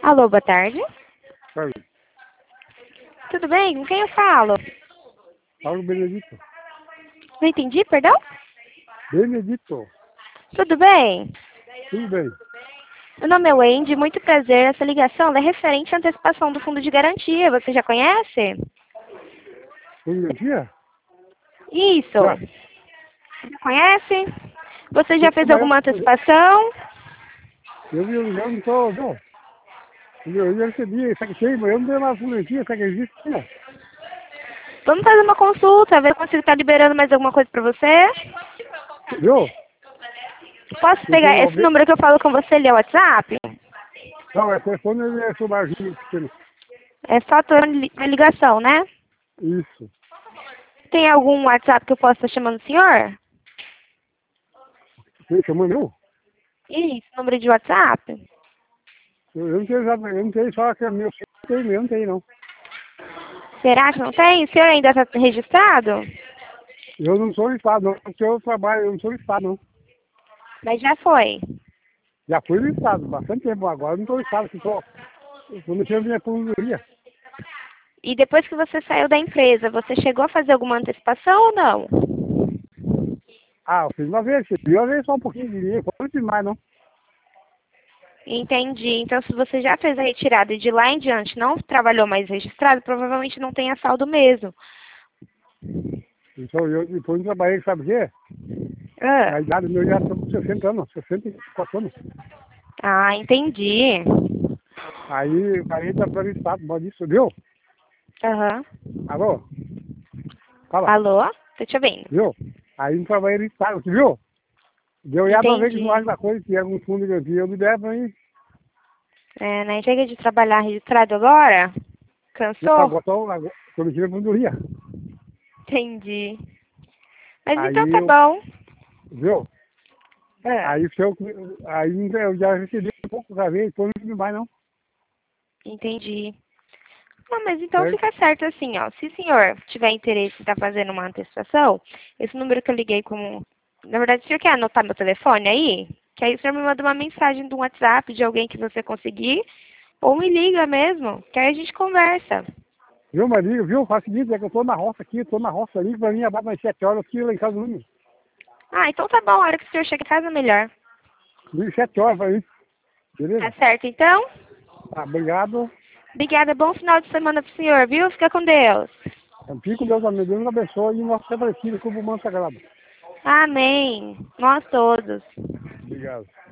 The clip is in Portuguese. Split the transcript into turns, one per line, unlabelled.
Alô, boa tarde.
Sabe?
Tudo bem? Com quem eu falo?
Paulo Benedito.
Não entendi, perdão?
Benedito.
Tudo bem?
Tudo bem.
Meu nome é Wendy, muito prazer. Essa ligação é referente à antecipação do fundo de garantia. Você já conhece?
Tudo bem, tia?
Isso.
Já.
Já conhece? Você já fez
Mas
alguma antecipação?
eu não tô, não. Eu já recebi, sabe que tem, mas eu não tenho mais fulantia, sabe que existe, né?
Vamos fazer uma consulta, ver se eu consigo estar liberando mais alguma coisa para você.
Viu?
Posso
Não
pegar
tem
esse
alguém?
número que eu falo com você ali, é o WhatsApp?
Não, é telefone, ele é somarzinho pequeno.
É só a ligação, né?
Isso.
Tem algum WhatsApp que eu possa estar chamando o senhor?
Você chamou meu?
Isso, número de WhatsApp?
Eu não tenho exatamente, eu não tenho só que é meu, não tem não.
Será que não tem? O senhor ainda está registrado?
Eu não sou listado, não. Porque eu trabalho, eu não sou listado, não.
Mas já foi.
Já fui listado, bastante tempo agora, eu não estou listado, que estou mexendo minha aposentadoria.
E depois que você saiu da empresa, você chegou a fazer alguma antecipação ou não?
Ah, eu fiz uma vez só um pouquinho de dinheiro, não fiz mais, não.
Entendi. Então, se você já fez a retirada e de lá em diante não trabalhou mais registrado, provavelmente não tenha saldo mesmo.
Então, eu depois eu trabalhei, sabe o quê?
Ah,
A idade minha já estou com 60 anos, 64 anos.
entendi.
Aí eu parei de trabalhar no estado, pode isso, viu?
Aham.
Alô? Fala,
Alô? Tô te ouvindo.
viu? Aí eu trabalhei no estado, viu? Deu já pra ver que não
Entendi.
acha da coisa, que é algum fundo de garantia, eu me devo aí.
É, né? Chega de trabalhar registrado agora?
Não,
Cansou?
agora estou mexendo com aposentadoria.
Entendi. Mas
Aí
então tá
eu,
bom.
viu?
Ah,
Aí, eu já recebi um pouco, já veio, depois não fiz mais, não.
entendi. Não, mas então
Certo?
fica certo assim, ó. Se o senhor tiver interesse em estar fazendo uma antecipação, esse número que eu liguei como... Na verdade, o senhor quer anotar meu telefone aí? Que aí o senhor me manda uma mensagem do WhatsApp de alguém que você conseguir, ou me liga mesmo, que aí a gente conversa.
Viu, Maria? Viu? Faz o seguinte, é que eu tô na roça aqui, tô na roça ali, pra mim abaixo das 7 horas, aqui lá em casa do Nunes.
Ah, então tá bom, a hora que o senhor chega em casa, melhor.
Liga 7 horas pra mim.
Tá
Beleza?
certo, então?
Tá, obrigado.
Obrigada, bom final de semana pro senhor, viu? Fica com Deus.
Fique com Deus, amém. Deus abençoe e nossa Aparecida como manto sagrado.
Amém. Nós todos.
Obrigado.